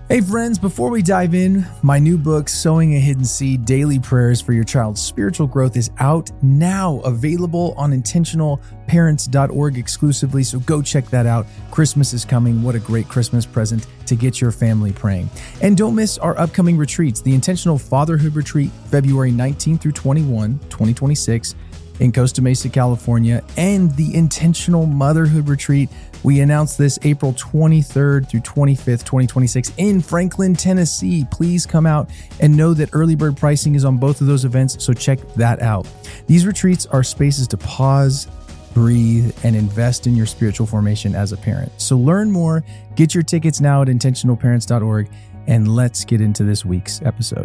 Hey friends, before we dive in, my new book, Sowing a Hidden Seed, Daily Prayers for Your Child's Spiritual Growth is out now, available on intentionalparents.org exclusively, so go check that out. Christmas is coming. What a great Christmas present to get your family praying. And don't miss our upcoming retreats, the Intentional Fatherhood Retreat, February 19 through 21, 2026, in Costa Mesa, California, and the Intentional Motherhood Retreat. We announced this April 23rd through 25th, 2026 in Franklin, Tennessee. Please come out and know that early bird pricing is on both of those events, so check that out. These retreats are spaces to pause, breathe, and invest in your spiritual formation as a parent. So learn more, get your tickets now at intentionalparents.org, and let's get into this week's episode.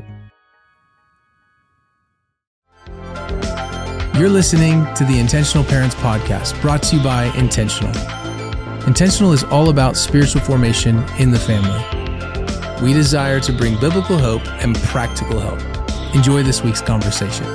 You're listening to the Intentional Parents Podcast, brought to you by Intentional. Intentional is all about spiritual formation in the family. We desire to bring biblical hope and practical help. Enjoy this week's conversation.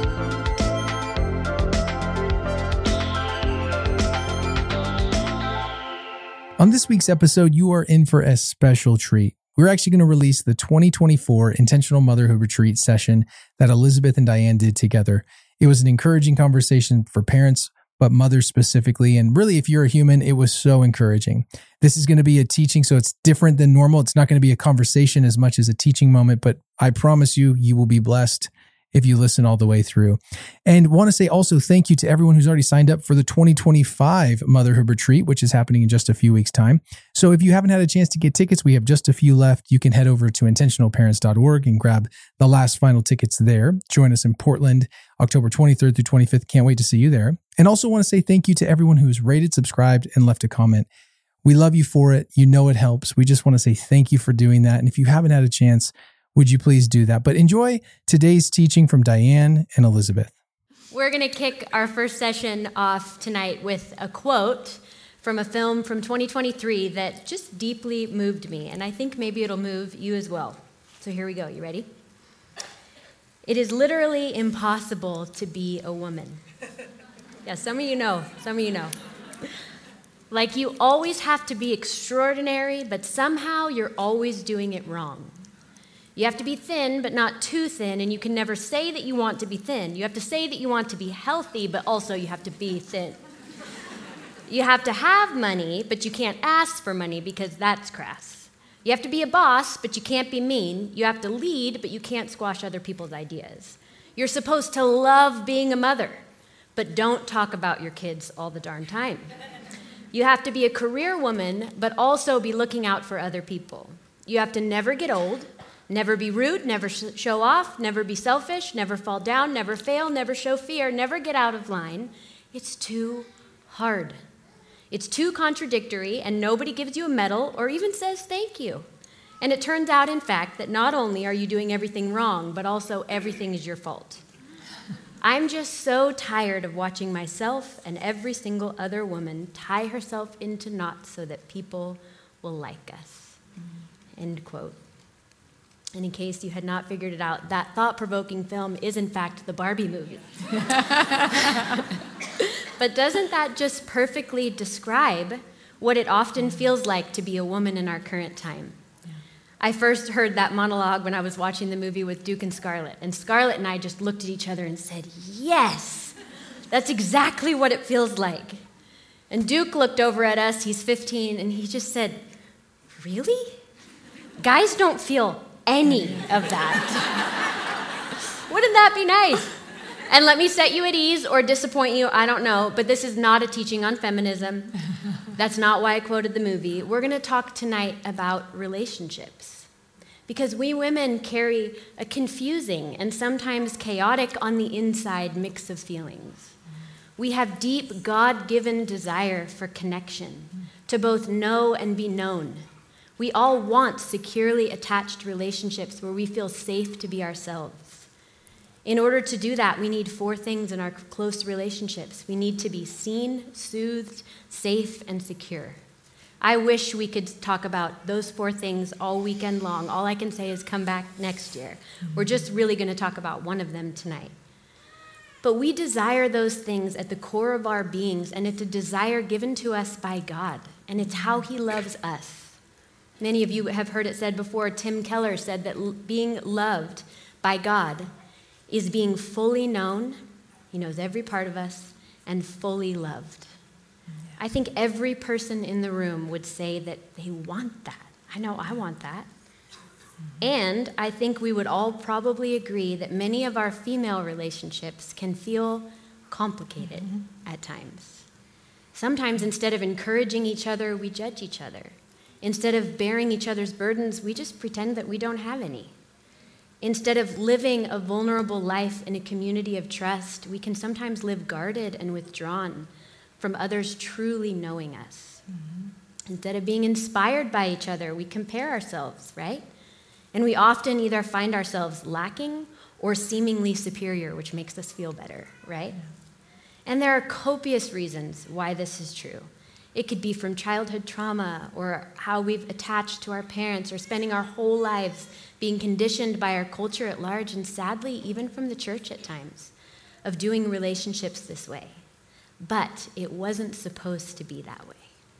On this week's episode, you are in for a special treat. We're actually going to release the 2024 Intentional Motherhood Retreat session that Elizabeth and Diane did together. It was an encouraging conversation for parents, but mothers specifically. And really, if you're a human, it was so encouraging. This is going to be a teaching, so it's different than normal. It's not going to be a conversation as much as a teaching moment, but I promise you, you will be blessed if you listen all the way through. And want to say also thank you to everyone who's already signed up for the 2025 Motherhood Retreat, which is happening in just a few weeks' time. So if you haven't had a chance to get tickets, we have just a few left. You can head over to intentionalparents.org and grab the last final tickets there. Join us in Portland, October 23rd through 25th. Can't wait to see you there. And also want to say thank you to everyone who's rated, subscribed, and left a comment. We love you for it. You know it helps. We just want to say thank you for doing that. And if you haven't had a chance, would you please do that? But enjoy today's teaching from Diane and Elizabeth. We're going to kick our first session off tonight with a quote from a film from 2023 that just deeply moved me, and I think maybe it'll move you as well. So here we go. You ready? It is literally impossible to be a woman. Yeah, some of you know. Like you always have to be extraordinary, but somehow you're always doing it wrong. You have to be thin, but not too thin, and you can never say that you want to be thin. You have to say that you want to be healthy, but also you have to be thin. You have to have money, but you can't ask for money because that's crass. You have to be a boss, but you can't be mean. You have to lead, but you can't squash other people's ideas. You're supposed to love being a mother, but don't talk about your kids all the darn time. You have to be a career woman, but also be looking out for other people. You have to never get old. Never be rude, never show off, never be selfish, never fall down, never fail, never show fear, never get out of line. It's too hard. It's too contradictory, and nobody gives you a medal or even says thank you. And it turns out, in fact, that not only are you doing everything wrong, but also everything is your fault. I'm just so tired of watching myself and every single other woman tie herself into knots so that people will like us. End quote. And in case you had not figured it out, that thought-provoking film is, in fact, the Barbie movie. But doesn't that just perfectly describe what it often feels like to be a woman in our current time? Yeah. I first heard that monologue when I was watching the movie with Duke and Scarlett and I just looked at each other and said, yes, that's exactly what it feels like. And Duke looked over at us, he's 15, and he just said, really? Guys don't feel any of that. Wouldn't that be nice? And let me set you at ease or disappoint you, I don't know, but this is not a teaching on feminism. That's not why I quoted the movie. We're going to talk tonight about relationships. Because we women carry a confusing and sometimes chaotic on the inside mix of feelings. We have deep God-given desire for connection, to both know and be known. We all want securely attached relationships where we feel safe to be ourselves. In order to do that, we need 4 things in our close relationships. We need to be seen, soothed, safe, and secure. I wish we could talk about those 4 things all weekend long. All I can say is come back next year. We're just really going to talk about one of them tonight. But we desire those things at the core of our beings, and it's a desire given to us by God, and it's how He loves us. Many of you have heard it said before. Tim Keller said that being loved by God is being fully known. He knows every part of us, and fully loved. I think every person in the room would say that they want that. I know I want that. And I think we would all probably agree that many of our female relationships can feel complicated at times. Sometimes instead of encouraging each other, we judge each other. Instead of bearing each other's burdens, we just pretend that we don't have any. Instead of living a vulnerable life in a community of trust, we can sometimes live guarded and withdrawn from others truly knowing us. Instead of being inspired by each other, we compare ourselves, right? And we often either find ourselves lacking or seemingly superior, which makes us feel better, right? And there are copious reasons why this is true. It could be from childhood trauma, or how we've attached to our parents, or spending our whole lives being conditioned by our culture at large, and sadly, even from the church at times, of doing relationships this way. But it wasn't supposed to be that way.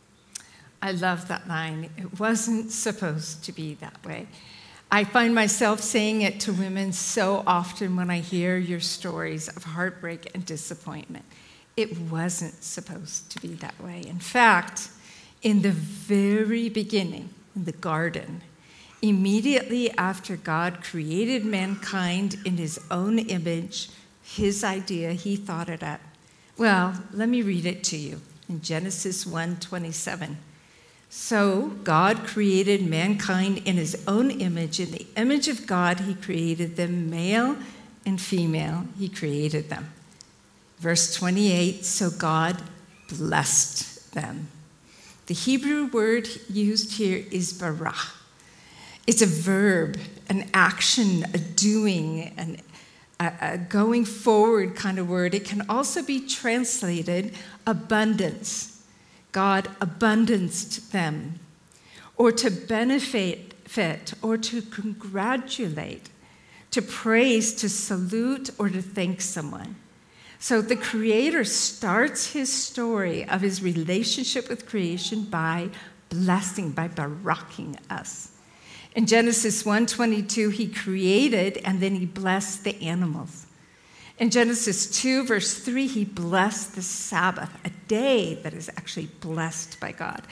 I love that line. It wasn't supposed to be that way. I find myself saying it to women so often when I hear your stories of heartbreak and disappointment. It wasn't supposed to be that way. In fact, in the very beginning, in the garden, immediately after God created mankind in his own image, his idea, he thought it up. Well, let me read it to you in Genesis 1:27. So God created mankind in his own image. In the image of God, he created them, male and female, he created them. Verse 28, so God blessed them. The Hebrew word used here is barach. It's a verb, an action, a doing, a going forward kind of word. It can also be translated abundance. God abundanced them, or to benefit, or to congratulate, to praise, to salute, or to thank someone. So the Creator starts his story of his relationship with creation by blessing, by baraching us. In Genesis 1:22, he created and then he blessed the animals. In Genesis 2, verse 3, he blessed the Sabbath, a day that is actually blessed by God,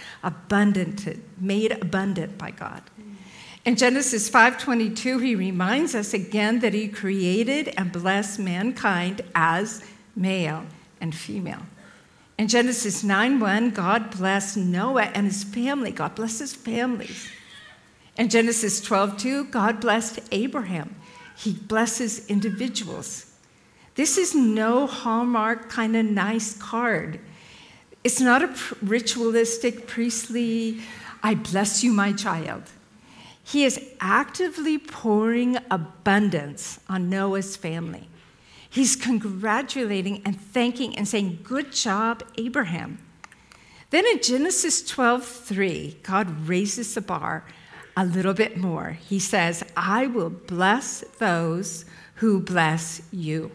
made abundant by God. In Genesis 5:22, he reminds us again that he created and blessed mankind as male and female. In Genesis 9:1, God blessed Noah and his family. God blessed his families. In Genesis 12:2, God blessed Abraham. He blesses individuals. This is no Hallmark kind of nice card. It's not a ritualistic, priestly, I bless you, my child. He is actively pouring abundance on Noah's family. He's congratulating and thanking and saying, good job, Abraham. Then in Genesis 12:3, God raises the bar a little bit more. He says, I will bless those who bless you.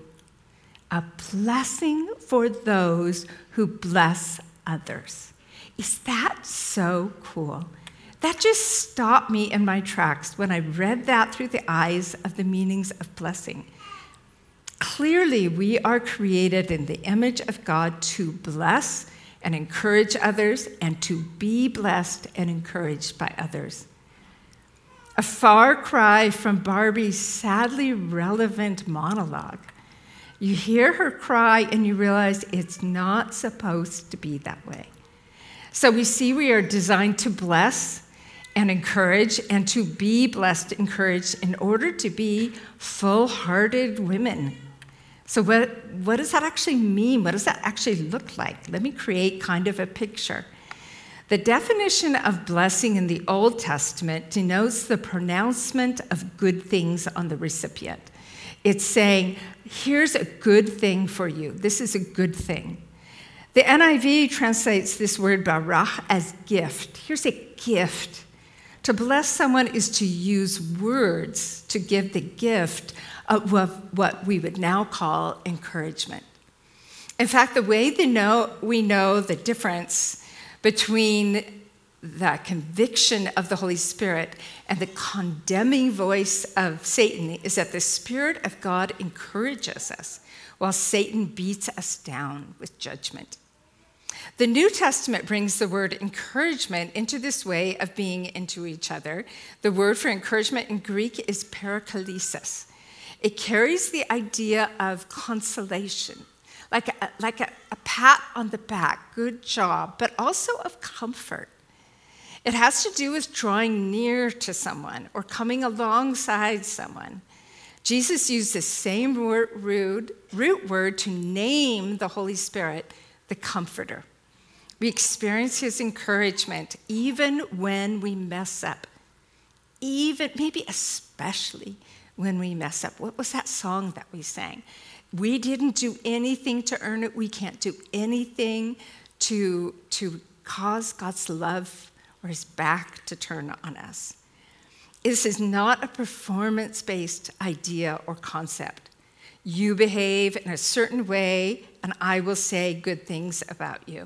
A blessing for those who bless others. Is that so cool? That just stopped me in my tracks when I read that through the eyes of the meanings of blessing. Clearly, we are created in the image of God to bless and encourage others, and to be blessed and encouraged by others. A far cry from Barbie's sadly relevant monologue. You hear her cry and you realize it's not supposed to be that way. So we see we are designed to bless and encourage, and to be blessed, encouraged, in order to be full-hearted women. So what does that actually mean? What does that actually look like? Let me create kind of a picture. The definition of blessing in the Old Testament denotes the pronouncement of good things on the recipient. It's saying, here's a good thing for you. This is a good thing. The NIV translates this word barach as gift. Here's a gift. To bless someone is to use words to give the gift of what we would now call encouragement. In fact, the way we know the difference between the conviction of the Holy Spirit and the condemning voice of Satan is that the Spirit of God encourages us while Satan beats us down with judgment. The New Testament brings the word encouragement into this way of being into each other. The word for encouragement in Greek is paraklesis. It carries the idea of consolation, like a pat on the back, good job, but also of comfort. It has to do with drawing near to someone or coming alongside someone. Jesus used the same root word to name the Holy Spirit, the Comforter. We experience his encouragement even when we mess up, even maybe especially when we mess up. What was that song that we sang? We didn't do anything to earn it. We can't do anything to cause God's love or his back to turn on us. This is not a performance-based idea or concept. You behave in a certain way, and I will say good things about you.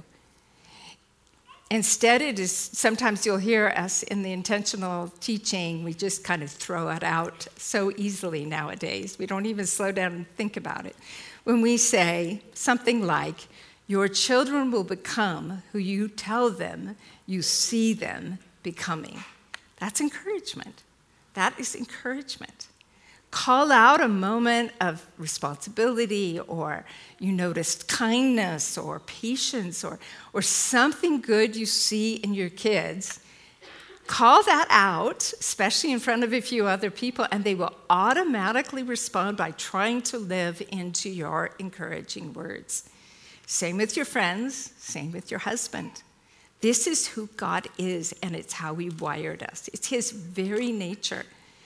Instead, it is, sometimes you'll hear us in the intentional teaching, we just kind of throw it out so easily nowadays. We don't even slow down and think about it. When we say something like, your children will become who you tell them you see them becoming. That's encouragement. That is encouragement. Call out a moment of responsibility, or you noticed kindness or patience or something good you see in your kids. Call that out, especially in front of a few other people, and they will automatically respond by trying to live into your encouraging words. Same with your friends, same with your husband. This is who God is, and it's how he wired us. It's his very nature.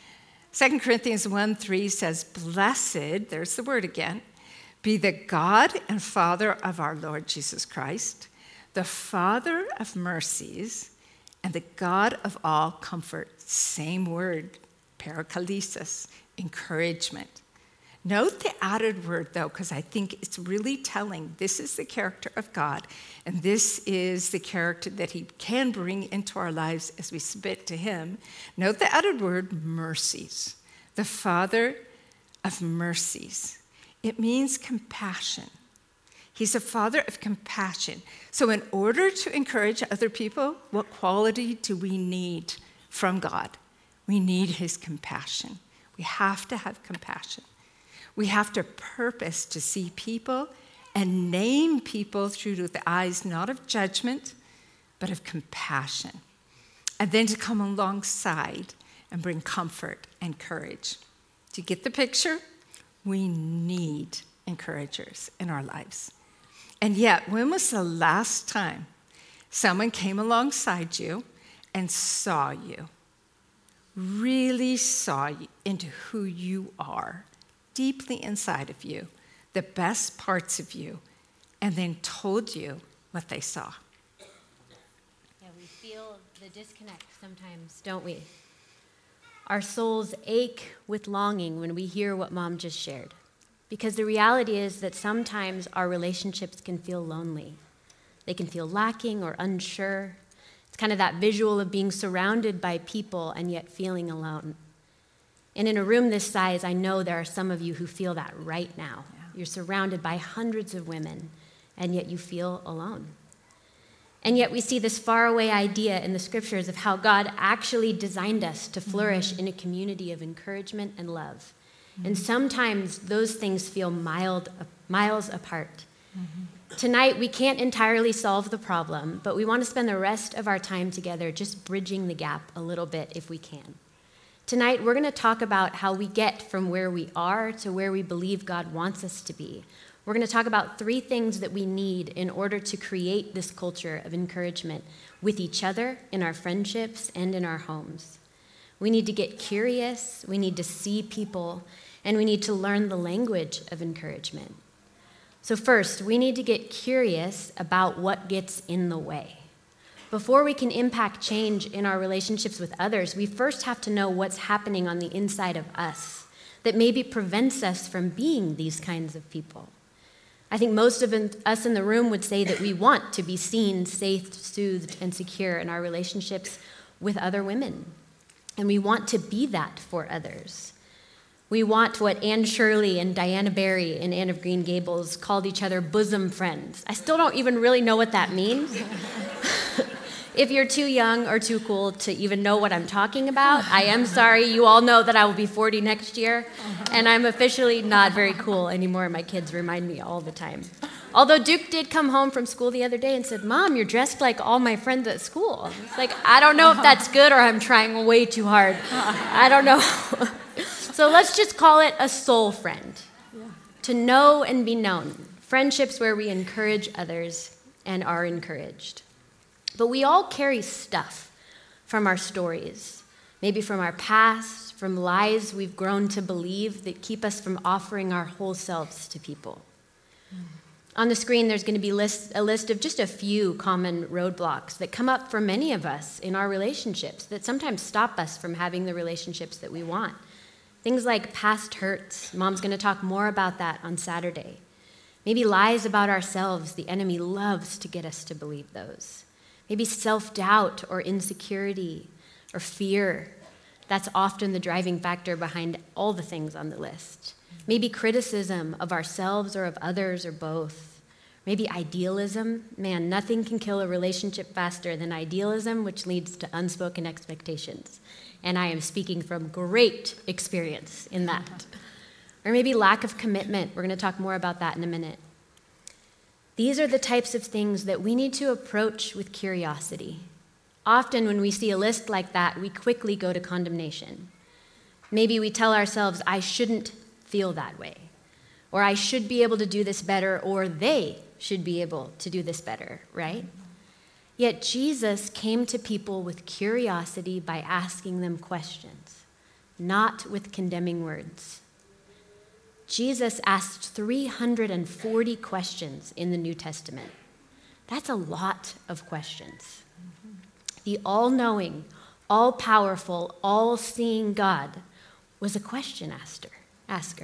2 Corinthians 1:3 says, blessed, there's the word again, be the God and Father of our Lord Jesus Christ, the Father of mercies, and the God of all comfort. Same word, paraklesis, encouragement. Note the added word, though, because I think it's really telling. This is the character of God, and this is the character that he can bring into our lives as we submit to him. Note the added word, mercies. The Father of mercies. It means compassion. He's a father of compassion. So in order to encourage other people, what quality do we need from God? We need his compassion. We have to have compassion. We have to purpose to see people and name people through the eyes not of judgment, but of compassion. And then to come alongside and bring comfort and courage. Do you get the picture? We need encouragers in our lives. And yet, when was the last time someone came alongside you and saw you, really saw you into who you are, deeply inside of you, the best parts of you, and then told you what they saw? Yeah, we feel the disconnect sometimes, don't we? Our souls ache with longing when we hear what Mom just shared. Because the reality is that sometimes our relationships can feel lonely. They can feel lacking or unsure. It's kind of that visual of being surrounded by people and yet feeling alone. And in a room this size, I know there are some of you who feel that right now. Yeah. You're surrounded by hundreds of women, and yet you feel alone. And yet we see this faraway idea in the scriptures of how God actually designed us to flourish in a community of encouragement and love. And sometimes those things feel miles apart. Tonight, we can't entirely solve the problem, but we want to spend the rest of our time together just bridging the gap a little bit if we can. Tonight, we're going to talk about how we get from where we are to where we believe God wants us to be. We're going to talk about 3 things that we need in order to create this culture of encouragement with each other, in our friendships, and in our homes. We need to get curious, we need to see people, and we need to learn the language of encouragement. So first, we need to get curious about what gets in the way. Before we can impact change in our relationships with others, we first have to know what's happening on the inside of us that maybe prevents us from being these kinds of people. I think most of us in the room would say that we want to be seen, safe, soothed, and secure in our relationships with other women. And we want to be that for others. We want what Anne Shirley and Diana Barry in Anne of Green Gables called each other bosom friends. I still don't even really know what that means. If you're too young or too cool to even know what I'm talking about, I am sorry. You all know that I will be 40 next year, and I'm officially not very cool anymore. My kids remind me all the time. Although Duke did come home from school the other day and said, "Mom, you're dressed like all my friends at school." It's like, I don't know if that's good or I'm trying way too hard. I don't know. So let's just call it a soul friend. To know and be known. Friendships where we encourage others and are encouraged. But we all carry stuff from our stories, maybe from our past, from lies we've grown to believe that keep us from offering our whole selves to people. On the screen, there's going to be a list of just a few common roadblocks that come up for many of us in our relationships that sometimes stop us from having the relationships that we want. Things like past hurts. Mom's going to talk more about that on Saturday. Maybe lies about ourselves. The enemy loves to get us to believe those. Maybe self-doubt or insecurity or fear. That's often the driving factor behind all the things on the list. Maybe criticism of ourselves or of others or both. Maybe idealism. Man, nothing can kill a relationship faster than idealism, which leads to unspoken expectations. And I am speaking from great experience in that. Or maybe lack of commitment. We're going to talk more about that in a minute. These are the types of things that we need to approach with curiosity. Often when we see a list like that, we quickly go to condemnation. Maybe we tell ourselves, I shouldn't feel that way, or I should be able to do this better, or they should be able to do this better, right? Yet Jesus came to people with curiosity by asking them questions, not with condemning words. Jesus asked 340 questions in the New Testament. That's a lot of questions. The all-knowing, all-powerful, all-seeing God was a question asker.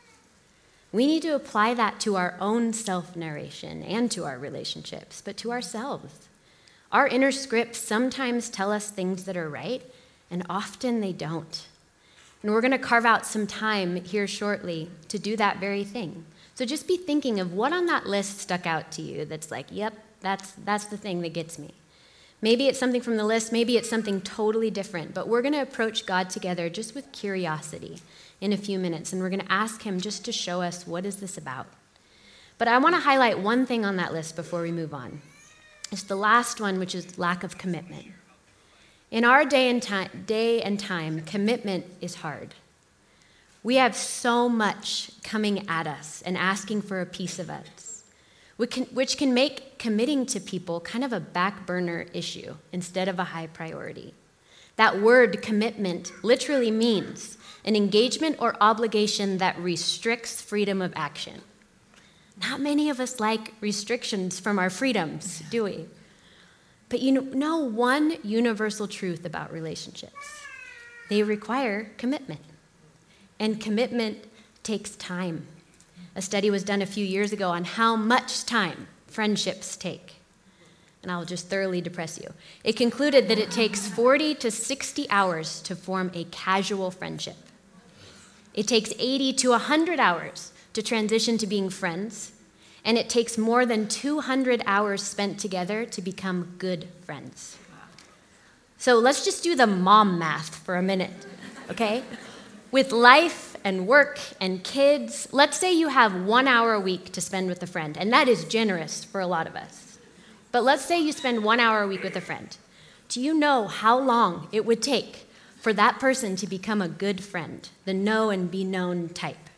We need to apply that to our own self-narration and to our relationships, but to ourselves. Our inner scripts sometimes tell us things that are right, and often they don't. And we're going to carve out some time here shortly to do that very thing. So just be thinking of what on that list stuck out to you that's like, yep, that's the thing that gets me. Maybe it's something from the list, maybe it's something totally different, but we're going to approach God together just with curiosity in a few minutes, and we're going to ask him just to show us what is this about. But I want to highlight one thing on that list before we move on. It's the last one, which is lack of commitment. In our day and time, commitment is hard. We have so much coming at us and asking for a piece of us, which can make committing to people kind of a back burner issue instead of a high priority. That word commitment literally means an engagement or obligation that restricts freedom of action. Not many of us like restrictions from our freedoms, do we? But you know one universal truth about relationships. They require commitment. And commitment takes time. A study was done a few years ago on how much time friendships take. And I'll just thoroughly depress you. It concluded that it takes 40 to 60 hours to form a casual friendship. It takes 80 to 100 hours to transition to being friends. And it takes more than 200 hours spent together to become good friends. So let's just do the mom math for a minute, okay? With life and work and kids, let's say you have 1 hour a week to spend with a friend, and that is generous for a lot of us. But let's say you spend 1 hour a week with a friend. Do you know how long it would take for that person to become a good friend, the know and be known type?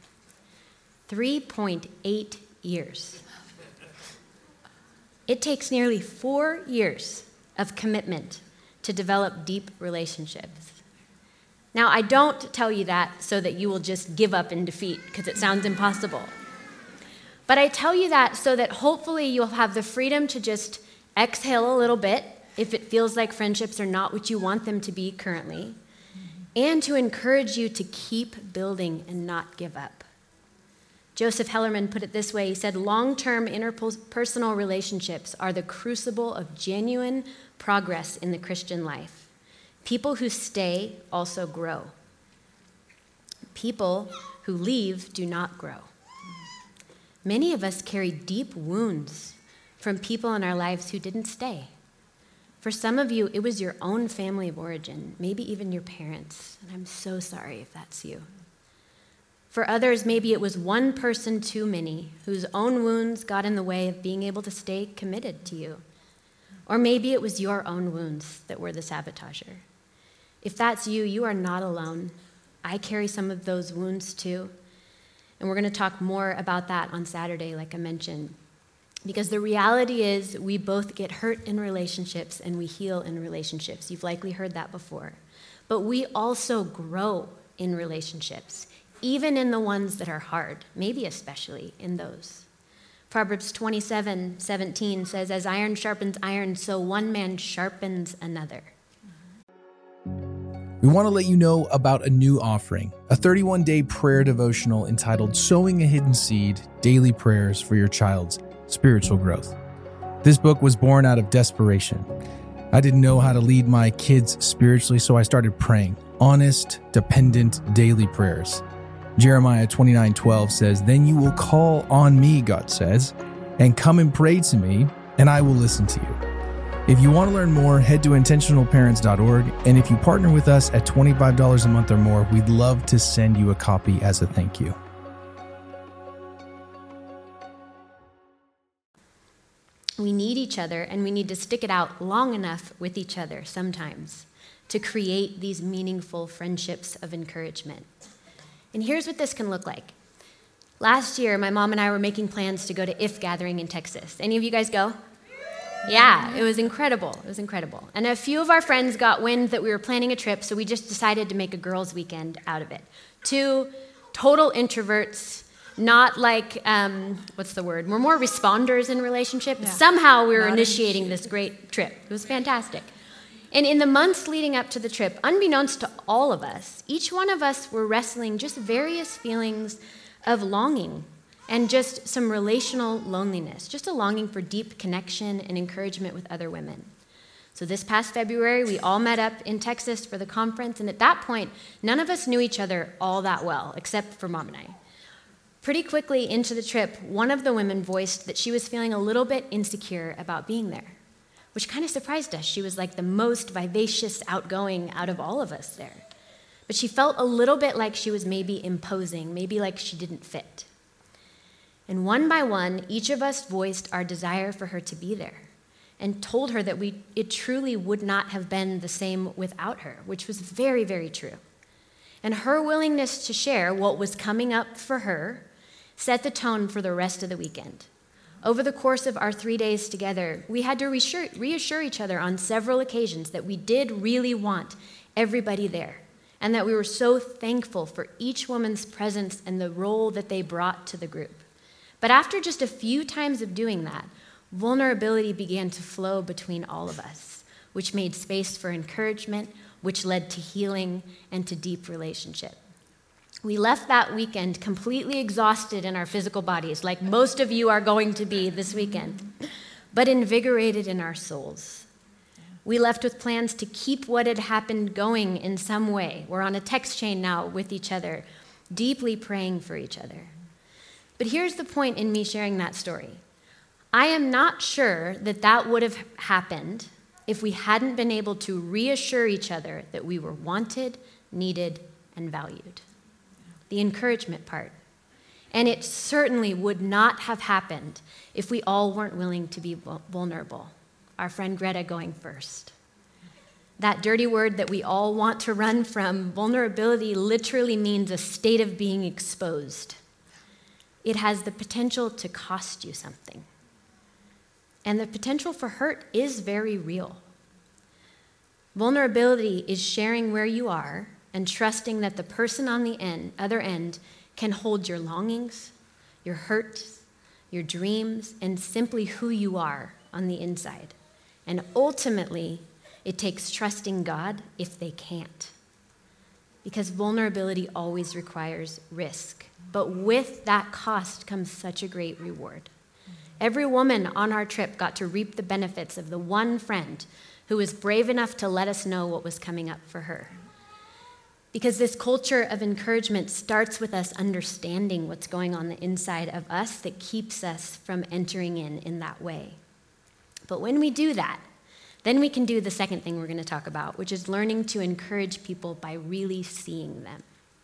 3.8 years. It takes nearly 4 years of commitment to develop deep relationships. Now, I don't tell you that so that you will just give up in defeat, because it sounds impossible. But I tell you that so that hopefully you'll have the freedom to just exhale a little bit if it feels like friendships are not what you want them to be currently, and to encourage you to keep building and not give up. Joseph Hellerman put it this way. He said, long-term interpersonal relationships are the crucible of genuine progress in the Christian life. People who stay also grow. People who leave do not grow. Many of us carry deep wounds from people in our lives who didn't stay. For some of you, it was your own family of origin, maybe even your parents, and I'm so sorry if that's you. For others, maybe it was one person too many whose own wounds got in the way of being able to stay committed to you. Or maybe it was your own wounds that were the sabotager. If that's you, you are not alone. I carry some of those wounds too. And we're going to talk more about that on Saturday, like I mentioned. Because the reality is we both get hurt in relationships and we heal in relationships. You've likely heard that before. But we also grow in relationships, even in the ones that are hard, maybe especially in those. Proverbs 27:17 says, as iron sharpens iron, so one man sharpens another. We want to let you know about a new offering, a 31-day prayer devotional entitled Sowing a Hidden Seed, Daily Prayers for Your Child's Spiritual Growth. This book was born out of desperation. I didn't know how to lead my kids spiritually, so I started praying. Honest, dependent, daily prayers. Jeremiah 29:12 says, then you will call on me, God says, and come and pray to me, and I will listen to you. If you want to learn more, head to intentionalparents.org, and if you partner with us at $25 a month or more, we'd love to send you a copy as a thank you. We need each other, and we need to stick it out long enough with each other sometimes to create these meaningful friendships of encouragement. And here's what this can look like. Last year, my mom and I were making plans to go to IF Gathering in Texas. Any of you guys go? Yeah, it was incredible. It was incredible. And a few of our friends got wind that we were planning a trip, so we just decided to make a girls' weekend out of it. 2 total introverts, not like, what's the word? We're more responders in relationships. Yeah. Somehow we were initiating this great trip. It was fantastic. And in the months leading up to the trip, unbeknownst to all of us, each one of us were wrestling just various feelings of longing and just some relational loneliness, just a longing for deep connection and encouragement with other women. So this past February, we all met up in Texas for the conference, and at that point, none of us knew each other all that well, except for Mom and I. Pretty quickly into the trip, one of the women voiced that she was feeling a little bit insecure about being there, which kind of surprised us. She was like the most vivacious, outgoing out of all of us there. But she felt a little bit like she was maybe imposing, maybe like she didn't fit. And one by one, each of us voiced our desire for her to be there and told her that it truly would not have been the same without her, which was very, very true. And her willingness to share what was coming up for her set the tone for the rest of the weekend. Over the course of our 3 days together, we had to reassure each other on several occasions that we did really want everybody there, and that we were so thankful for each woman's presence and the role that they brought to the group. But after just a few times of doing that, vulnerability began to flow between all of us, which made space for encouragement, which led to healing and to deep relationship. We left that weekend completely exhausted in our physical bodies, like most of you are going to be this weekend, but invigorated in our souls. We left with plans to keep what had happened going in some way. We're on a text chain now with each other, deeply praying for each other. But here's the point in me sharing that story. I am not sure that would have happened if we hadn't been able to reassure each other that we were wanted, needed, and valued. The encouragement part. And it certainly would not have happened if we all weren't willing to be vulnerable. Our friend Greta going first. That dirty word that we all want to run from, vulnerability literally means a state of being exposed. It has the potential to cost you something. And the potential for hurt is very real. Vulnerability is sharing where you are and trusting that the person on the other end can hold your longings, your hurts, your dreams, and simply who you are on the inside. And ultimately, it takes trusting God if they can't. because vulnerability always requires risk. But with that cost comes such a great reward. Every woman on our trip got to reap the benefits of the one friend who was brave enough to let us know what was coming up for her. Because this culture of encouragement starts with us understanding what's going on the inside of us that keeps us from entering in that way. But when we do that, then we can do the second thing we're going to talk about, which is learning to encourage people by really seeing them.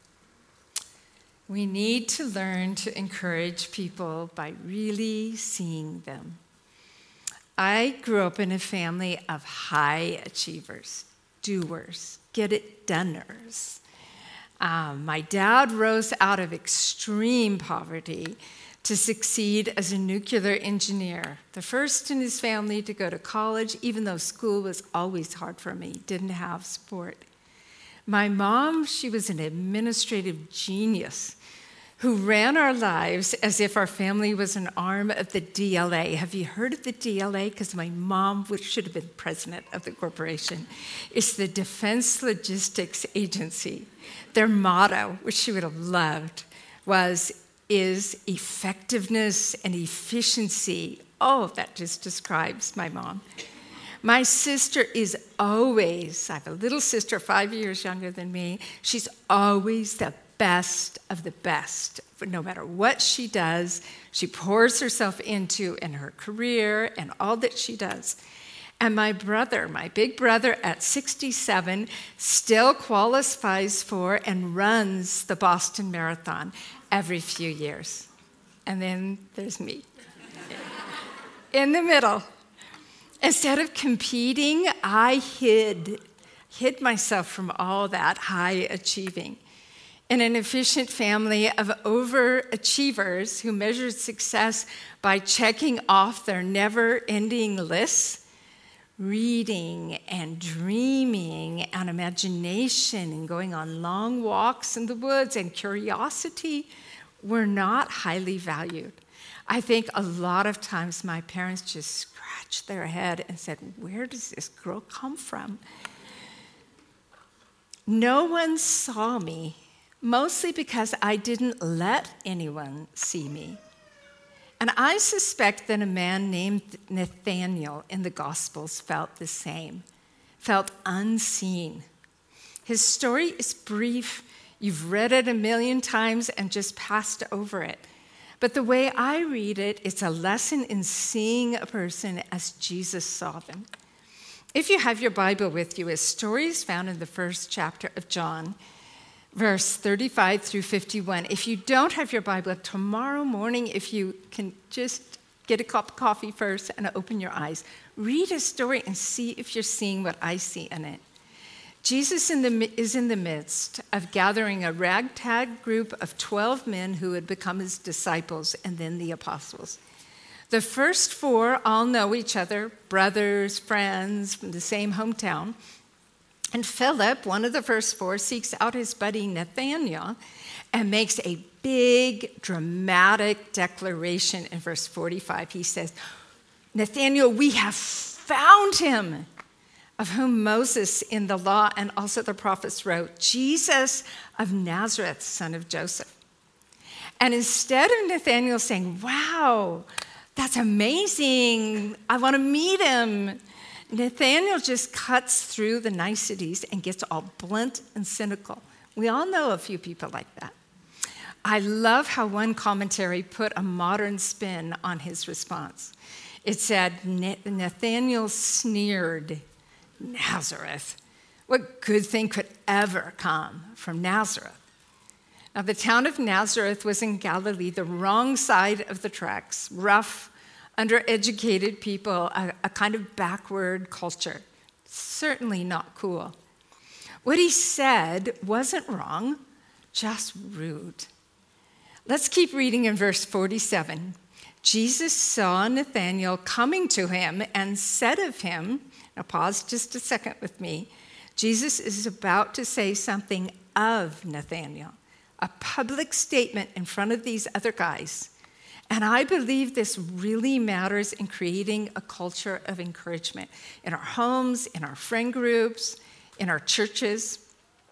We need to learn to encourage people by really seeing them. I grew up in a family of high achievers, doers, get-it-doners. My dad rose out of extreme poverty to succeed as a nuclear engineer, the first in his family to go to college, even though school was always hard for me, didn't have support. My mom, she was an administrative genius who ran our lives as if our family was an arm of the DLA. Have you heard of the DLA? Because my mom should have been president of the corporation. It's the Defense Logistics Agency. Their motto, which she would have loved, is effectiveness and efficiency. Oh, that just describes my mom. My sister is always, I have a little sister 5 years younger than me, she's always the best of the best. No matter what she does, she pours herself into in her career and all that she does. And my brother, my big brother at 67, still qualifies for and runs the Boston Marathon every few years. And then there's me in the middle. Instead of competing, I hid myself from all that high achieving. In an efficient family of overachievers who measured success by checking off their never-ending lists, reading and dreaming and imagination and going on long walks in the woods and curiosity were not highly valued. I think a lot of times my parents just scratched their head and said, where does this girl come from? No one saw me, mostly because I didn't let anyone see me. And I suspect that a man named Nathaniel in the Gospels felt the same, felt unseen. His story is brief. You've read it 1,000,000 times and just passed over it. But the way I read it, it's a lesson in seeing a person as Jesus saw them. If you have your Bible with you, his story is found in the first chapter of John, verse 35 through 51. If you don't have your Bible, tomorrow morning, if you can just get a cup of coffee first and open your eyes, read his story and see if you're seeing what I see in it. Jesus is in the midst of gathering a ragtag group of 12 men who had become his disciples and then the apostles. The first 4 all know each other, brothers, friends from the same hometown. And Philip, one of the first 4, seeks out his buddy Nathaniel and makes a big, dramatic declaration in verse 45. He says, Nathaniel, we have found him, of whom Moses in the law and also the prophets wrote, Jesus of Nazareth, son of Joseph. And instead of Nathaniel saying, wow, that's amazing, I want to meet him, Nathaniel just cuts through the niceties and gets all blunt and cynical. We all know a few people like that. I love how one commentary put a modern spin on his response. It said, Nathaniel sneered, Nazareth. What good thing could ever come from Nazareth? Now, the town of Nazareth was in Galilee, the wrong side of the tracks, rough, undereducated people, a kind of backward culture. Certainly not cool. What he said wasn't wrong, just rude. Let's keep reading in verse 47. Jesus saw Nathanael coming to him and said of him, now pause just a second with me. Jesus is about to say something of Nathanael, a public statement in front of these other guys. And I believe this really matters in creating a culture of encouragement in our homes, in our friend groups, in our churches.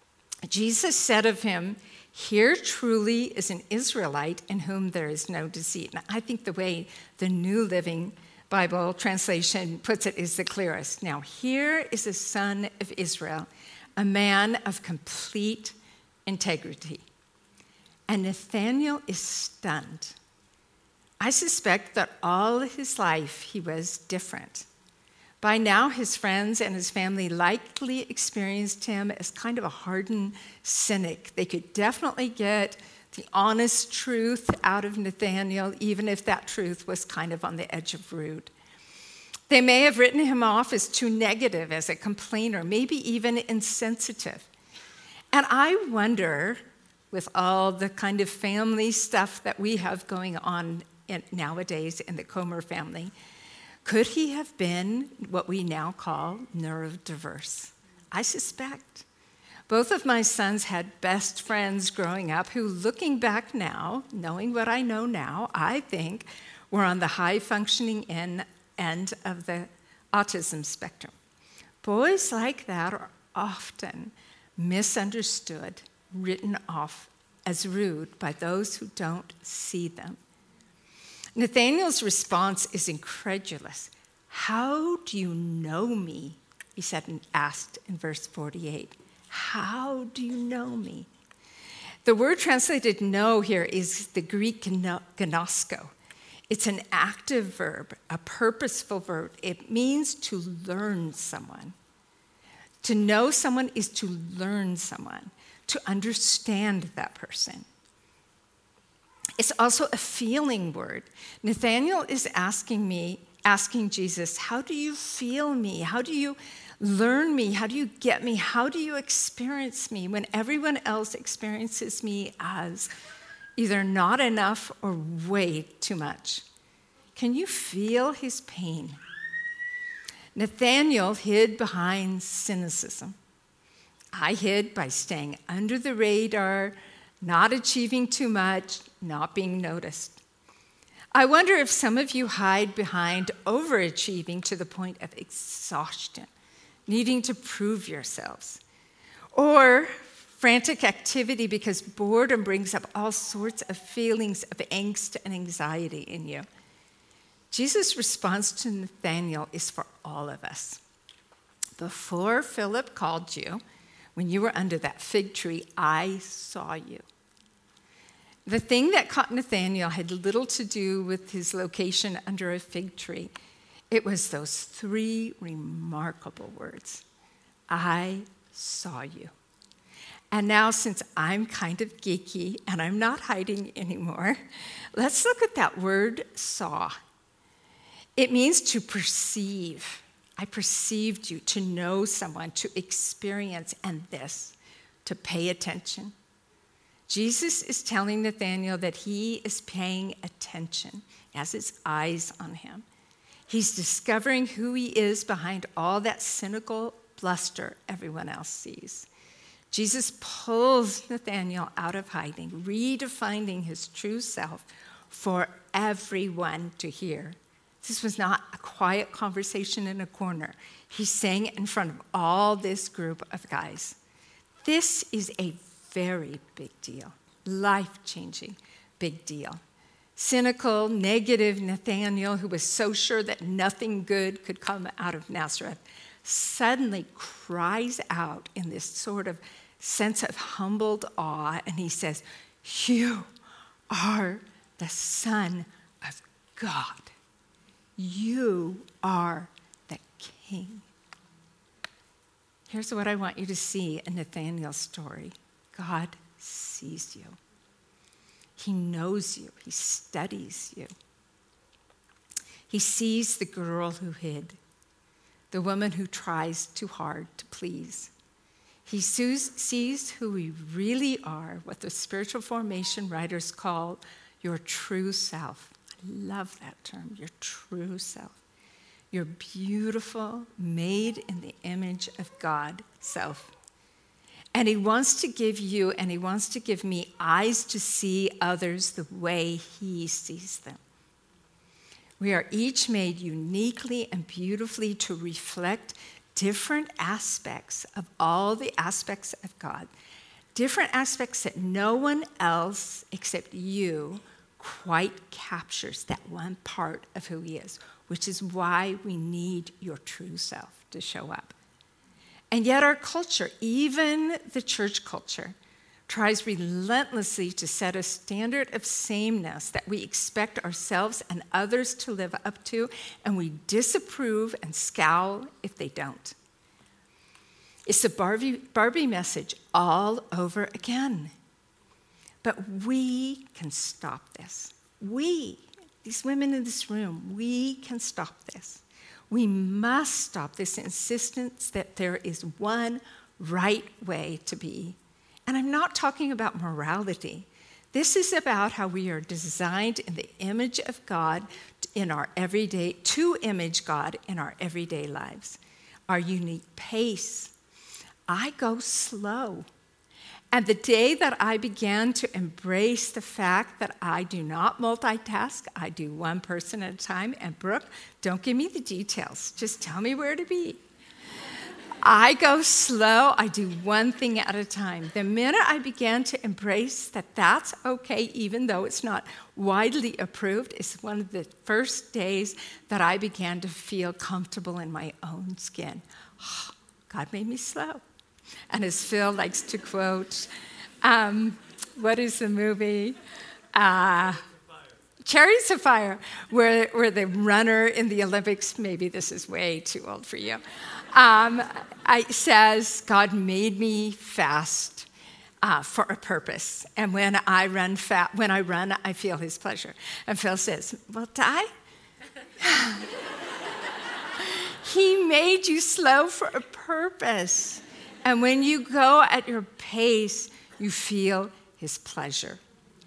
Jesus said of him, "Here truly is an Israelite in whom there is no deceit." And I think the way the New Living Bible translation puts it is the clearest. Now, here is a son of Israel, a man of complete integrity. And Nathanael is stunned. I suspect that all his life he was different. By now, his friends and his family likely experienced him as kind of a hardened cynic. They could definitely get the honest truth out of Nathanael, even if that truth was kind of on the edge of rude. They may have written him off as too negative, as a complainer, maybe even insensitive. And I wonder, with all the kind of family stuff that we have going on nowadays in the Comer family, could he have been what we now call neurodiverse? I suspect. Both of my sons had best friends growing up who, looking back now, knowing what I know now, I think were on the high-functioning end of the autism spectrum. Boys like that are often misunderstood, written off as rude by those who don't see them. Nathanael's response is incredulous. "How do you know me?" he said and asked in verse 48. How do you know me? The word translated know here is the Greek gnosko. It's an active verb, a purposeful verb. It means to learn someone. To know someone is to learn someone, to understand that person. It's also a feeling word. Nathanael is asking Jesus, how do you feel me? How do you learn me? How do you get me? How do you experience me when everyone else experiences me as either not enough or way too much? Can you feel his pain? Nathanael hid behind cynicism. I hid by staying under the radar, not achieving too much, not being noticed. I wonder if some of you hide behind overachieving to the point of exhaustion, needing to prove yourselves, or frantic activity because boredom brings up all sorts of feelings of angst and anxiety in you. Jesus' response to Nathanael is for all of us. Before Philip called you, when you were under that fig tree, I saw you. The thing that caught Nathanael had little to do with his location under a fig tree. It was those three remarkable words. I saw you. And now, since I'm kind of geeky and I'm not hiding anymore, let's look at that word saw. It means to perceive. I perceived you, to know someone, to experience, and this, to pay attention. Jesus is telling Nathanael that he is paying attention, has his eyes on him. He's discovering who he is behind all that cynical bluster everyone else sees. Jesus pulls Nathanael out of hiding, redefining his true self for everyone to hear. This was not a quiet conversation in a corner. He's saying it in front of all this group of guys. This is a very big deal, life-changing big deal. Cynical, negative Nathanael, who was so sure that nothing good could come out of Nazareth, suddenly cries out in this sort of sense of humbled awe, and he says, "You are the Son of God. You are the King." Here's what I want you to see in Nathanael's story. God sees you. He knows you. He studies you. He sees the girl who hid, the woman who tries too hard to please. He sees who we really are, what the spiritual formation writers call your true self. I love that term, your true self. Your beautiful, made in the image of God self. And he wants to give you and he wants to give me eyes to see others the way he sees them. We are each made uniquely and beautifully to reflect different aspects of all the aspects of God. different aspects that no one else except you quite captures that one part of who he is, which is why we need your true self to show up. And yet our culture, even the church culture, tries relentlessly to set a standard of sameness that we expect ourselves and others to live up to, and we disapprove and scowl if they don't. It's the Barbie message all over again. But we can stop this. We, these women in this room, we can stop this. We must stop this insistence that there is one right way to be. And I'm not talking about morality. This is about how we are designed in the image of God in our everyday, to image God in our everyday lives. Our unique pace. I go slow. And the day that I began to embrace the fact that I do not multitask, I do one person at a time, and Brooke, don't give me the details, just tell me where to be. I go slow, I do one thing at a time. The minute I began to embrace that that's okay, even though it's not widely approved, it's one of the first days that I began to feel comfortable in my own skin. God made me slow. And as Phil likes to quote, what is the movie? Chariots of Fire, where the runner in the Olympics, maybe this is way too old for you, says, God made me fast for a purpose. And when I run, I feel his pleasure. And Phil says, well, Di, he made you slow for a purpose. And when you go at your pace, you feel his pleasure.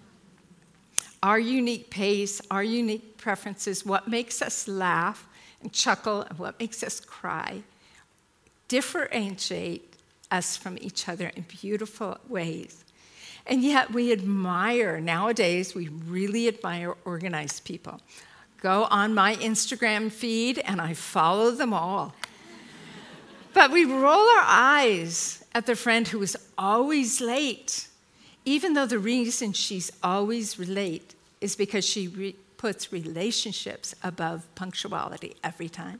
Our unique pace, our unique preferences, what makes us laugh and chuckle and what makes us cry, differentiate us from each other in beautiful ways. And yet we admire, nowadays, we really admire organized people. Go on my Instagram feed and I follow them all. But we roll our eyes at the friend who is always late, even though the reason she's always late is because she puts relationships above punctuality every time.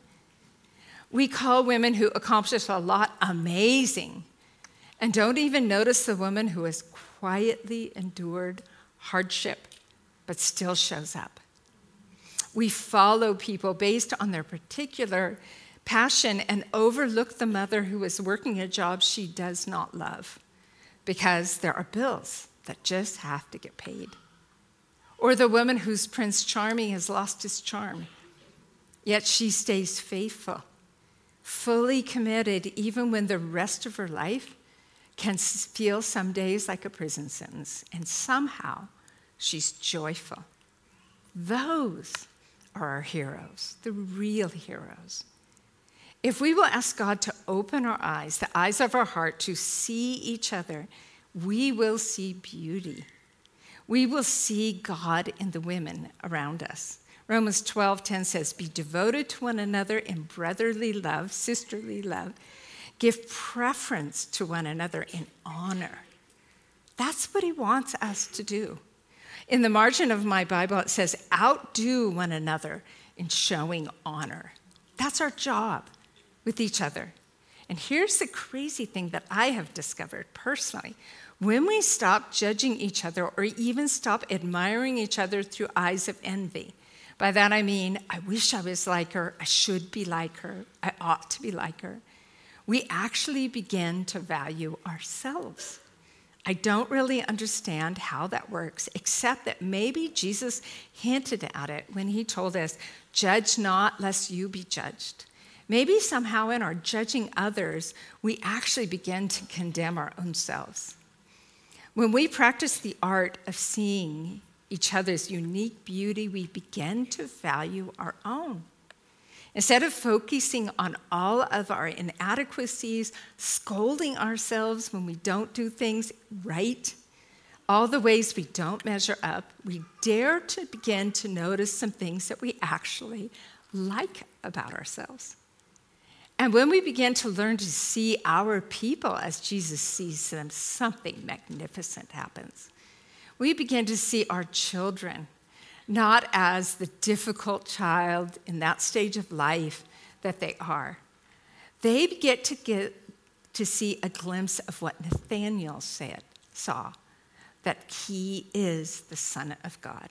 We call women who accomplish a lot amazing and don't even notice the woman who has quietly endured hardship but still shows up. We follow people based on their particular passion and overlook the mother who is working a job she does not love because there are bills that just have to get paid. Or the woman whose Prince Charming has lost his charm, yet she stays faithful, fully committed even when the rest of her life can feel some days like a prison sentence, and somehow she's joyful. Those are our heroes, the real heroes. If we will ask God to open our eyes, the eyes of our heart, to see each other, we will see beauty. We will see God in the women around us. Romans 12:10 says, be devoted to one another in brotherly love, sisterly love. Give preference to one another in honor. That's what he wants us to do. In the margin of my Bible, it says, outdo one another in showing honor. That's our job with each other. And here's the crazy thing that I have discovered personally. When we stop judging each other or even stop admiring each other through eyes of envy, by that I mean, I wish I was like her, I should be like her, I ought to be like her, we actually begin to value ourselves. I don't really understand how that works, except that maybe Jesus hinted at it when he told us, judge not lest you be judged. Maybe somehow in our judging others, we actually begin to condemn our own selves. When we practice the art of seeing each other's unique beauty, we begin to value our own. Instead of focusing on all of our inadequacies, scolding ourselves when we don't do things right, all the ways we don't measure up, we dare to begin to notice some things that we actually like about ourselves. And when we begin to learn to see our people as Jesus sees them, something magnificent happens. We begin to see our children not as the difficult child in that stage of life that they are. They get to see a glimpse of what Nathanael saw, that he is the Son of God.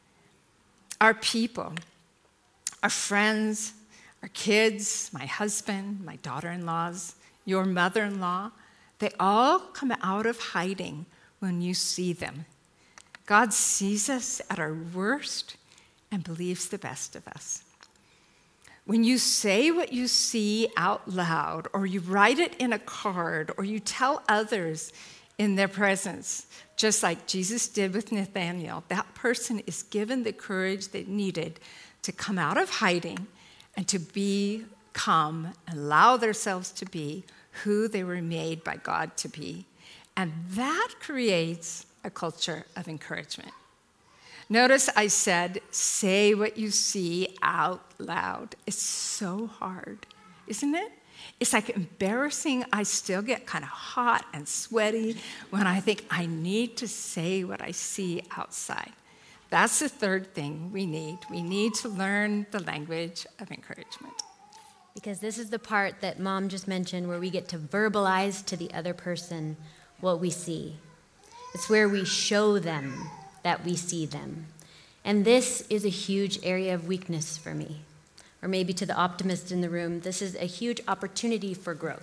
Our people, our friends, our kids, my husband, my daughter-in-laws, your mother-in-law, they all come out of hiding when you see them. God sees us at our worst and believes the best of us. When you say what you see out loud, or you write it in a card, or you tell others in their presence, just like Jesus did with Nathanael, that person is given the courage they needed to come out of hiding and to become, allow themselves to be who they were made by God to be. And that creates a culture of encouragement. Notice I said, say what you see out loud. It's so hard, isn't it? It's like embarrassing. I still get kind of hot and sweaty when I think I need to say what I see outside. That's the third thing we need. We need to learn the language of encouragement. Because this is the part that Mom just mentioned where we get to verbalize to the other person what we see. It's where we show them that we see them. And this is a huge area of weakness for me. Or maybe to the optimist in the room, this is a huge opportunity for growth.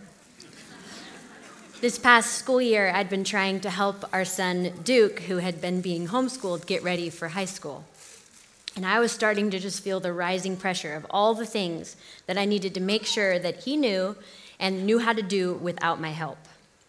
This past school year, I'd been trying to help our son, Duke, who had been being homeschooled, get ready for high school. And I was starting to just feel the rising pressure of all the things that I needed to make sure that he knew and knew how to do without my help.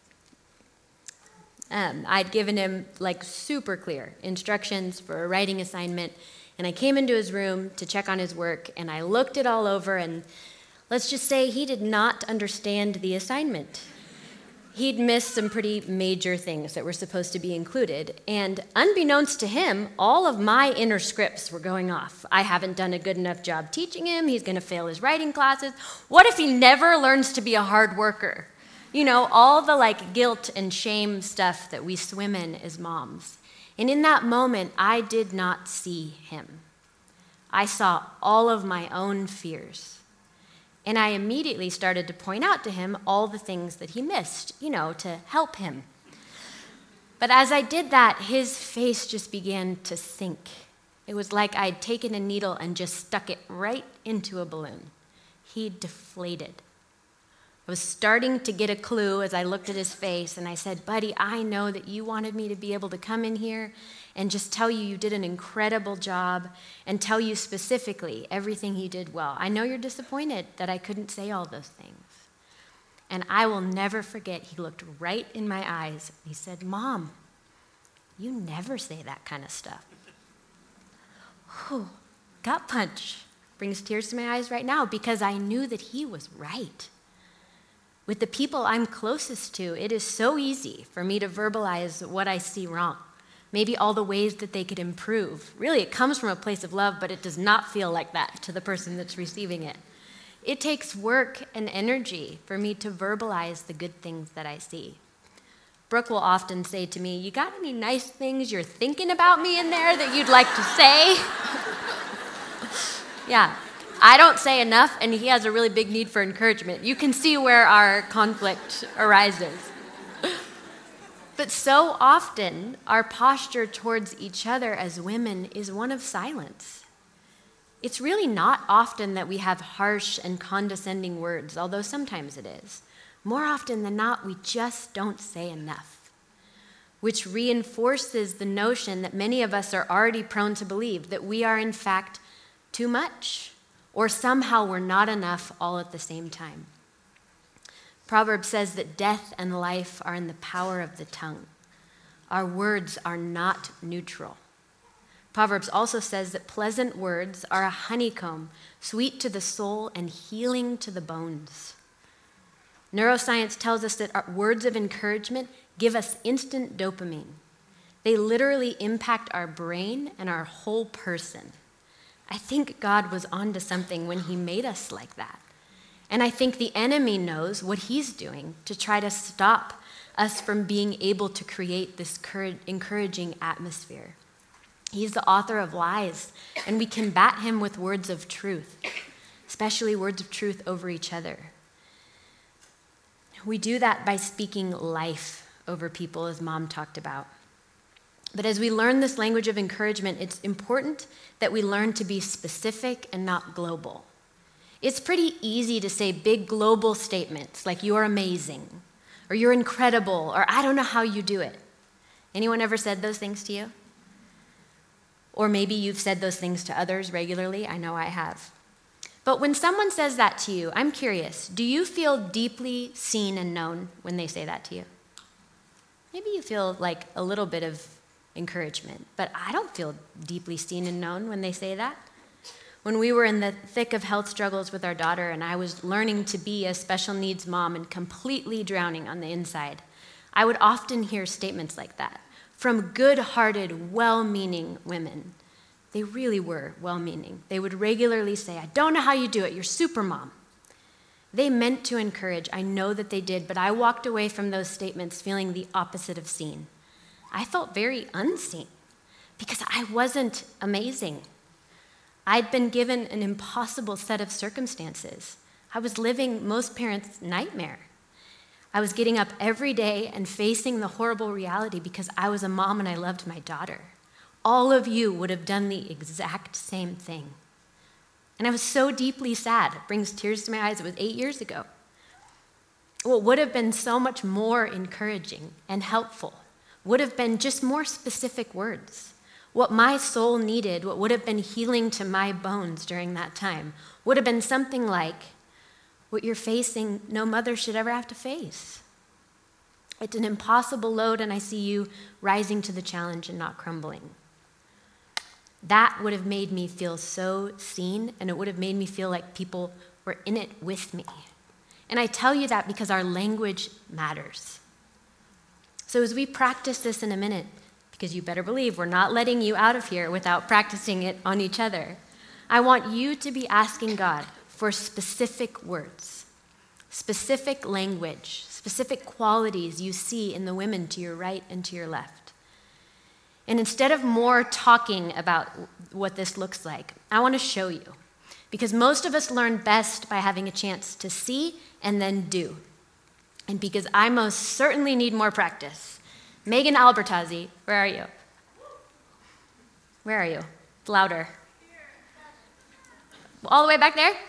I'd given him super clear instructions for a writing assignment, and I came into his room to check on his work, and I looked it all over, and let's just say he did not understand the assignment. He'd missed some pretty major things that were supposed to be included, and unbeknownst to him, all of my inner scripts were going off. I haven't done a good enough job teaching him. He's going to fail his writing classes. What if he never learns to be a hard worker? You know, all the guilt and shame stuff that we swim in as moms. And in that moment, I did not see him. I saw all of my own fears. And I immediately started to point out to him all the things that he missed, to help him. But as I did that, his face just began to sink. It was like I'd taken a needle and just stuck it right into a balloon. He deflated. I was starting to get a clue as I looked at his face, and I said, buddy, I know that you wanted me to be able to come in here and just tell you did an incredible job and tell you specifically everything he did well. I know you're disappointed that I couldn't say all those things. And I will never forget, he looked right in my eyes. And he said, Mom, you never say that kind of stuff. Whew, gut punch. Brings tears to my eyes right now because I knew that he was right. With the people I'm closest to, it is so easy for me to verbalize what I see wrong. Maybe all the ways that they could improve. Really, it comes from a place of love, but it does not feel like that to the person that's receiving it. It takes work and energy for me to verbalize the good things that I see. Brooke will often say to me, you got any nice things you're thinking about me in there that you'd like to say? Yeah. I don't say enough, and he has a really big need for encouragement. You can see where our conflict arises. But so often, our posture towards each other as women is one of silence. It's really not often that we have harsh and condescending words, although sometimes it is. More often than not, we just don't say enough, which reinforces the notion that many of us are already prone to believe that we are, in fact, too much. Or somehow we're not enough all at the same time. Proverbs says that death and life are in the power of the tongue. Our words are not neutral. Proverbs also says that pleasant words are a honeycomb, sweet to the soul and healing to the bones. Neuroscience tells us that our words of encouragement give us instant dopamine. They literally impact our brain and our whole person. I think God was onto something when he made us like that. And I think the enemy knows what he's doing to try to stop us from being able to create this encouraging atmosphere. He's the author of lies, and we combat him with words of truth, especially words of truth over each other. We do that by speaking life over people, as Mom talked about. But as we learn this language of encouragement, it's important that we learn to be specific and not global. It's pretty easy to say big global statements like "you're amazing," or "you're incredible," or "I don't know how you do it." Anyone ever said those things to you? Or maybe you've said those things to others regularly. I know I have. But when someone says that to you, I'm curious, do you feel deeply seen and known when they say that to you? Maybe you feel like a little bit of encouragement, but I don't feel deeply seen and known when they say that. When we were in the thick of health struggles with our daughter and I was learning to be a special needs mom and completely drowning on the inside, I would often hear statements like that from good-hearted, well-meaning women. They really were well-meaning. They would regularly say, "I don't know how you do it, you're super mom." They meant to encourage, I know that they did, but I walked away from those statements feeling the opposite of seen. I felt very unseen because I wasn't amazing. I'd been given an impossible set of circumstances. I was living most parents' nightmare. I was getting up every day and facing the horrible reality because I was a mom and I loved my daughter. All of you would have done the exact same thing. And I was so deeply sad. It brings tears to my eyes. It was 8 years ago. What would have been so much more encouraging and helpful would have been just more specific words. What my soul needed, what would have been healing to my bones during that time, would have been something like, "What you're facing, no mother should ever have to face. It's an impossible load, and I see you rising to the challenge and not crumbling." That would have made me feel so seen, and it would have made me feel like people were in it with me. And I tell you that because our language matters. So as we practice this in a minute, because you better believe we're not letting you out of here without practicing it on each other, I want you to be asking God for specific words, specific language, specific qualities you see in the women to your right and to your left. And instead of more talking about what this looks like, I want to show you. Because most of us learn best by having a chance to see and then do. And because I most certainly need more practice. Megan Albertazzi, where are you? Where are you? Louder. All the way back there?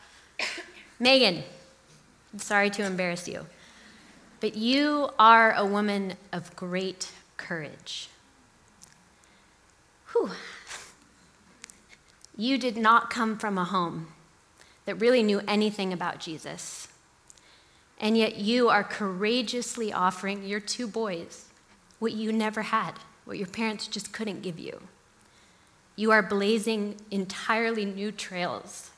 Megan, I'm sorry to embarrass you, but you are a woman of great courage. Whew. You did not come from a home that really knew anything about Jesus, and yet you are courageously offering your 2 boys what you never had, what your parents just couldn't give you. You are blazing entirely new trails.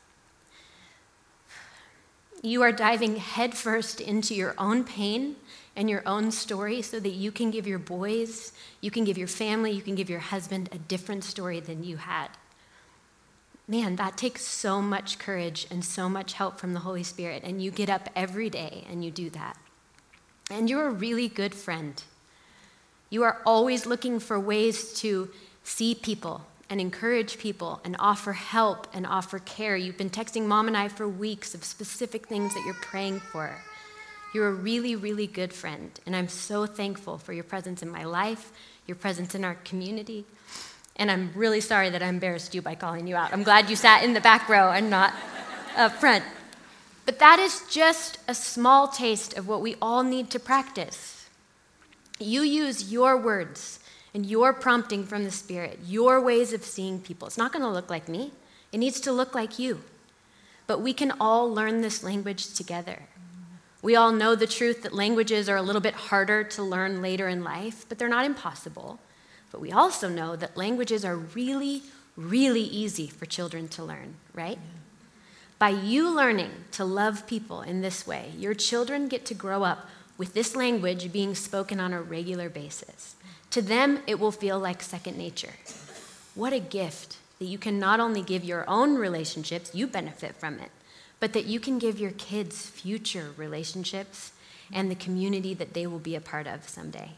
You are diving headfirst into your own pain and your own story so that you can give your boys, you can give your family, you can give your husband a different story than you had. Man, that takes so much courage and so much help from the Holy Spirit, and you get up every day and you do that. And you're a really good friend. You are always looking for ways to see people and encourage people and offer help and offer care. You've been texting Mom and I for weeks of specific things that you're praying for. You're a really, really good friend, and I'm so thankful for your presence in my life, your presence in our community, and I'm really sorry that I embarrassed you by calling you out. I'm glad you sat in the back row and not up front. But that is just a small taste of what we all need to practice. You use your words and your prompting from the Spirit, your ways of seeing people. It's not going to look like me. It needs to look like you. But we can all learn this language together. We all know the truth that languages are a little bit harder to learn later in life, but they're not impossible. But we also know that languages are really, really easy for children to learn, right? Yeah. By you learning to love people in this way, your children get to grow up with this language being spoken on a regular basis. To them, it will feel like second nature. What a gift that you can not only give your own relationships, you benefit from it, but that you can give your kids future relationships and the community that they will be a part of someday.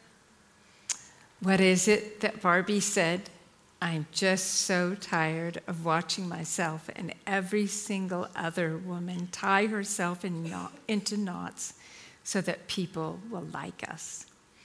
What is it that Barbie said? I'm just so tired of watching myself and every single other woman tie herself into knots so that people will like us.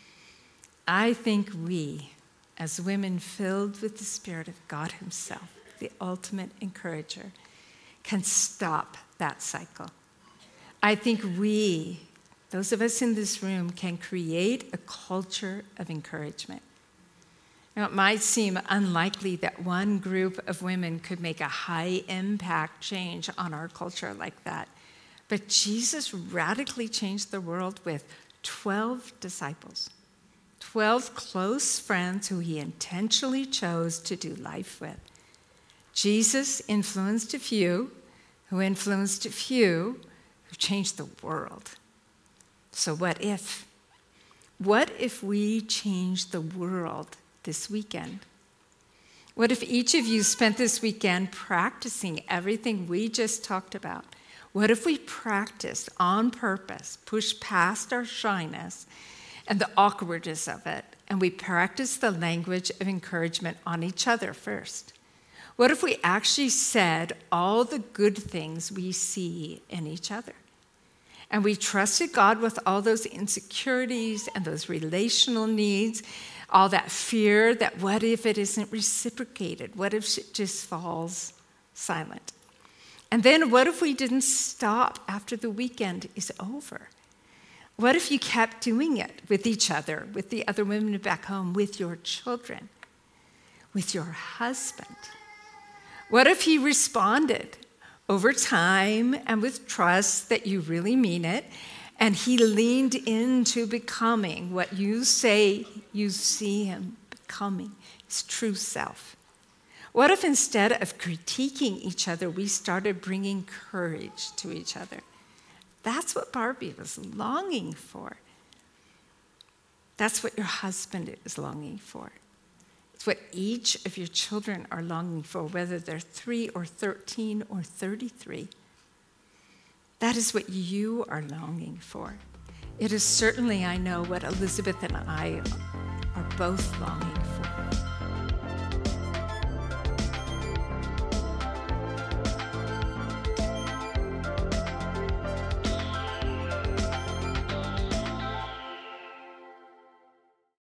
I think we, as women filled with the Spirit of God Himself, the ultimate encourager, can stop that cycle. I think we, those of us in this room, can create a culture of encouragement. Now, it might seem unlikely that one group of women could make a high-impact change on our culture like that. But Jesus radically changed the world with 12 disciples, 12 close friends who He intentionally chose to do life with. Jesus influenced a few, who influenced a few, who changed the world. So what if? What if we changed the world this weekend? What if each of you spent this weekend practicing everything we just talked about? What if we practiced on purpose, pushed past our shyness and the awkwardness of it, and we practiced the language of encouragement on each other first? What if we actually said all the good things we see in each other? And we trusted God with all those insecurities and those relational needs, all that fear that what if it isn't reciprocated? What if it just falls silent? And then what if we didn't stop after the weekend is over? What if you kept doing it with each other, with the other women back home, with your children, with your husband? What if he responded over time and with trust that you really mean it, and he leaned into becoming what you say you see him becoming, his true self? What if instead of critiquing each other, we started bringing courage to each other? That's what Barbie was longing for. That's what your husband is longing for. It's what each of your children are longing for, whether they're 3 or 13 or 33. That is what you are longing for. It is certainly, I know, what Elizabeth and I are both longing for.